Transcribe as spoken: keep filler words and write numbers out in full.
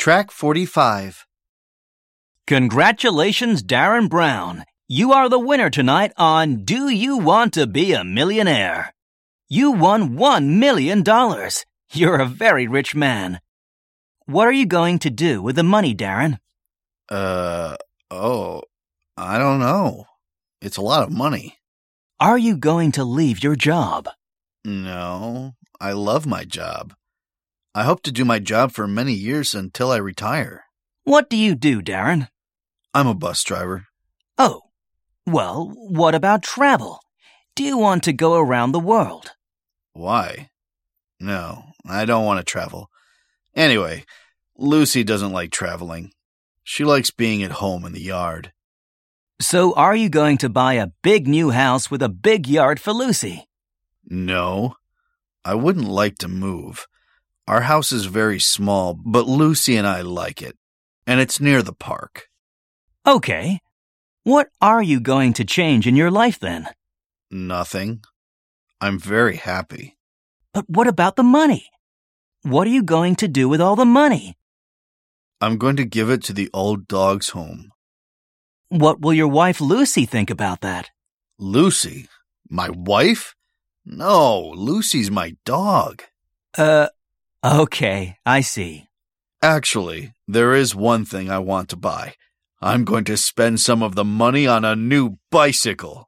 Track forty-five. Congratulations, Darren Brown. You are the winner tonight on Do You Want to Be a Millionaire? You won one million dollars. You're a very rich man. What are you going to do with the money, Darren? Uh, oh, I don't know. It's a lot of money. Are you going to leave your job? No, I love my job. I hope to do my job for many years until I retire. What do you do, Darren? I'm a bus driver. Oh, well, what about travel? Do you want to go around the world? Why? No, I don't want to travel. Anyway, Lucy doesn't like traveling. She likes being at home in the yard. So are you going to buy a big new house with a big yard for Lucy? No, I wouldn't like to move. Our house is very small, but Lucy and I like it, and it's near the park. Okay. What are you going to change in your life then? Nothing. I'm very happy. But what about the money? What are you going to do with all the money? I'm going to give it to the old dog's home. What will your wife Lucy think about that? Lucy? My wife? No, Lucy's my dog. Uh, okay, I see. Actually, there is one thing I want to buy. I'm going to spend some of the money on a new bicycle.